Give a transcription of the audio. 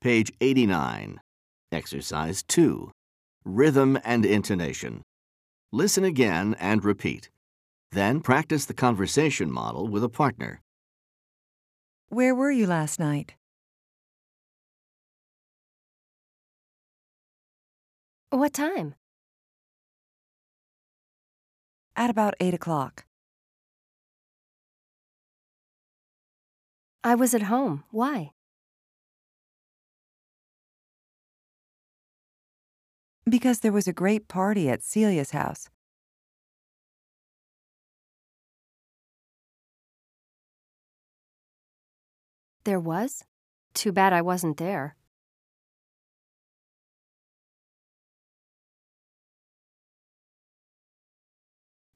Page 89. Exercise 2. Rhythm and intonation. Listen again and repeat. Then practice the conversation model with a partner. Where were you last night? What time? At about 8 o'clock. I was at home. Why? Because there was a great party at Celia's house. There was? Too bad I wasn't there.